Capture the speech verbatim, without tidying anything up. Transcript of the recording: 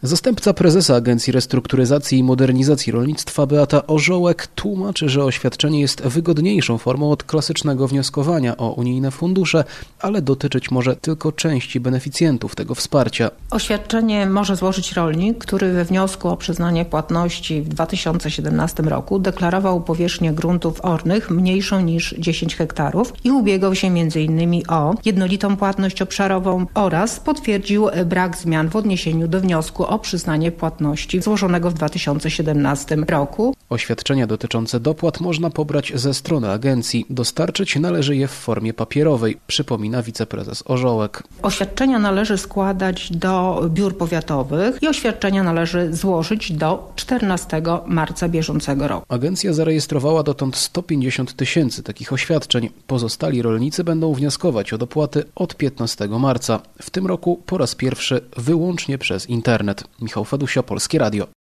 Zastępca prezesa Agencji Restrukturyzacji i Modernizacji Rolnictwa Beata Orzołek tłumaczy, że oświadczenie jest wygodniejszą formą od klasycznego wnioskowania o unijne fundusze, ale dotyczyć może tylko części beneficjentów tego wsparcia. Oświadczenie może złożyć rolnik, który we wniosku o przyznanie płatności w dwa tysiące siedemnastym roku deklarował powierzchnię gruntów ornych mniejszą niż dziesięć hektarów i ubiegał się między innymi o jednolitą płatność obszarową oraz potwierdził brak zmian w odniesieniu do wniosku o przyznanie płatności złożonego w dwa tysiące siedemnastym roku. Oświadczenia dotyczące dopłat można pobrać ze strony agencji. Dostarczyć należy je w formie papierowej, przypomina wiceprezes Orzołek. Oświadczenia należy składać do biur powiatowych i oświadczenia należy złożyć do czternastego marca bieżącego roku. Agencja zarejestrowała dotąd sto pięćdziesiąt tysięcy takich oświadczeń. Pozostali rolnicy będą wnioskować o dopłaty od piętnastego marca. W tym roku po raz pierwszy wyłącznie przez internet. Michał Fedusio, Polskie Radio.